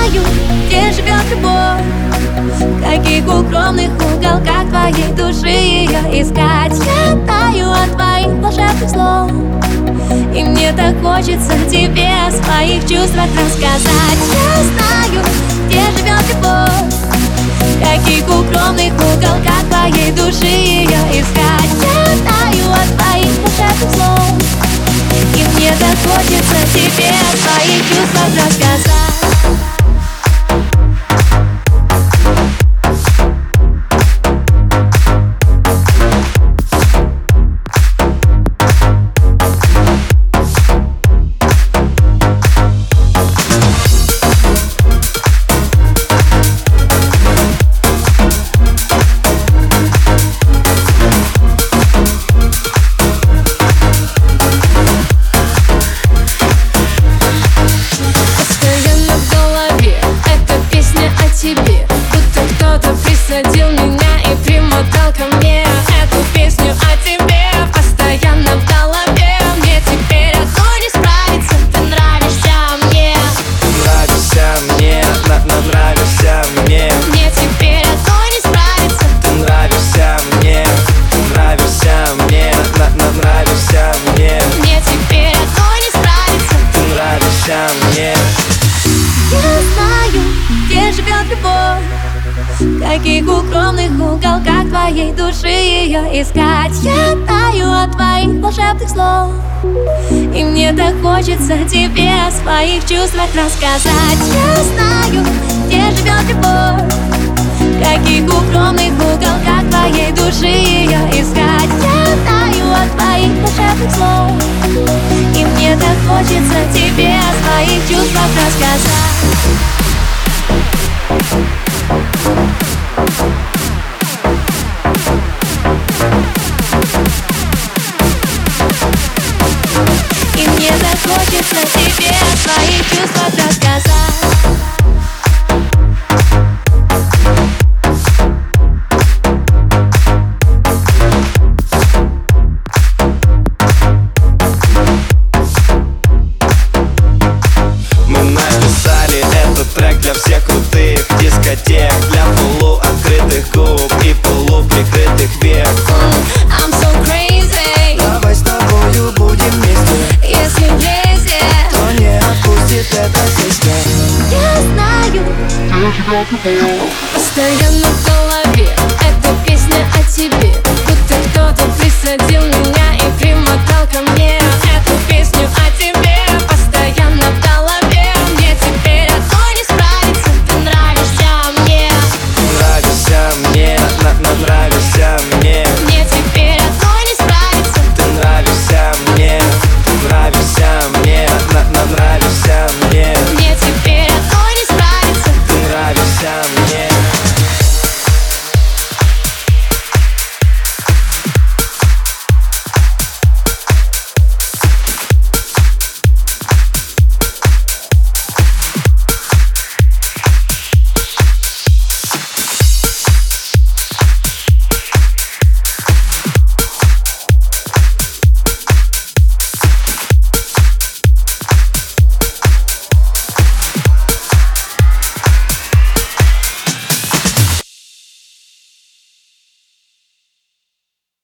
знаю, где живет любовь, в каких укромных уголках твоей души ее искать. Я таю от твоих волшебных слов, и мне так хочется тебе о своих чувствах рассказать. Я знаю, где живет любовь, в каких укромных уголках твоей души ее искать. Я таю от твоих волшебных слов, и мне так хочется тебе о своих чувствах рассказать. Присадил меня и примотал ко мне эту песню о тебе постоянно в голове. Мне теперь одной не справиться, ты нравишься мне. Нравишься мне, нравишься мне. Мне теперь одной не справиться, ты нравишься мне, нравишься мне, нравишься мне. Мне теперь одной не справиться, ты нравишься мне. Я знаю, где живет любовь, в каких укромных уголках твоей души ее искать. Я таю от твоих волшебных слов, и мне так хочется тебе о своих чувствах рассказать. Я знаю, где живет любовь, в каких укромных уголках твоей души ее искать. Я таю от твоих волшебных слов, и мне так хочется тебе о своих чувствах рассказать. И мне так хочется тебе о своих чувствах рассказать. Мы написали этот трек для всех крутых дискотек, для полуоткрытых губ и полуприкрытых век. I'm so crazy. Давай с тобою будем вместе, Если влезет, то не отпустит эта песня. Я знаю, постоянно в голове эта песня о тебе, будто кто-то присадил меня